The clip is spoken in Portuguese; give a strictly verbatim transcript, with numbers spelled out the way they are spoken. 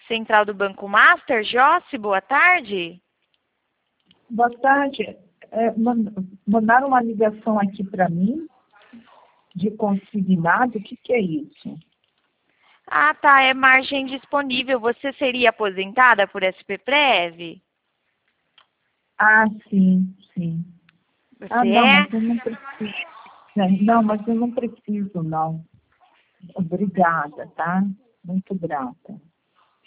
Central do Banco Master, Jossi, boa tarde. Boa tarde. É, mandaram uma ligação aqui para mim, de consignado. O que, que é isso? Ah, tá, é margem disponível. Você seria aposentada por S P Prev? Ah, sim, sim. Você Ah, não, é? mas eu não preciso. Não, mas eu não preciso, não. Obrigada, tá? Muito grata.